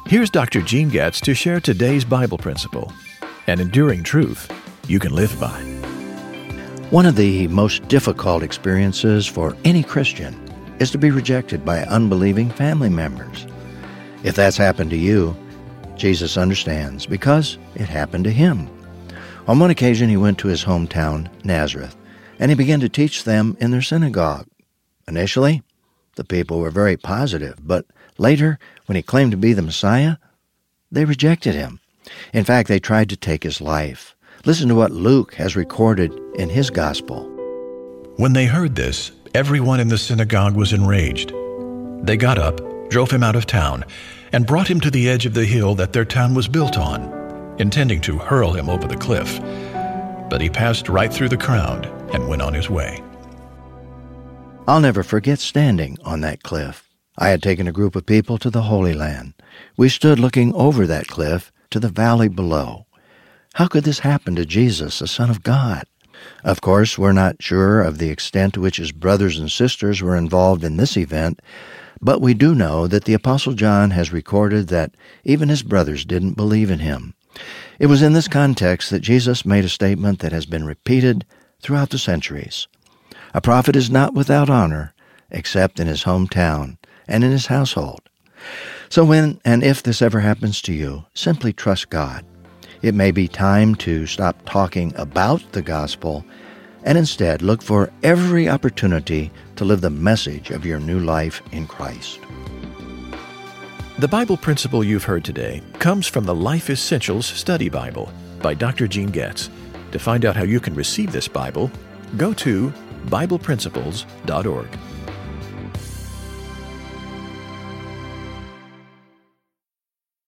Here's Dr. Gene Getz to share today's Bible principle, an enduring truth you can live by. One of the most difficult experiences for any Christian is to be rejected by unbelieving family members. If that's happened to you, Jesus understands because it happened to him. On one occasion, he went to his hometown, Nazareth, and he began to teach them in their synagogue. Initially, the people were very positive, but later, when he claimed to be the Messiah, they rejected him. In fact, they tried to take his life. Listen to what Luke has recorded in his gospel. When they heard this, everyone in the synagogue was enraged. They got up, drove him out of town, and brought him to the edge of the hill that their town was built on, intending to hurl him over the cliff. But he passed right through the crowd and went on his way. I'll never forget standing on that cliff. I had taken a group of people to the Holy Land. We stood looking over that cliff to the valley below. How could this happen to Jesus, the Son of God? Of course, we're not sure of the extent to which his brothers and sisters were involved in this event, but we do know that the Apostle John has recorded that even his brothers didn't believe in him. It was in this context that Jesus made a statement that has been repeated throughout the centuries. A prophet is not without honor, except in his hometown and in his household. So when and if this ever happens to you, simply trust God. It may be time to stop talking about the gospel and instead look for every opportunity to live the message of your new life in Christ. The Bible principle you've heard today comes from the Life Essentials Study Bible by Dr. Gene Getz. To find out how you can receive this Bible, go to BiblePrinciples.org.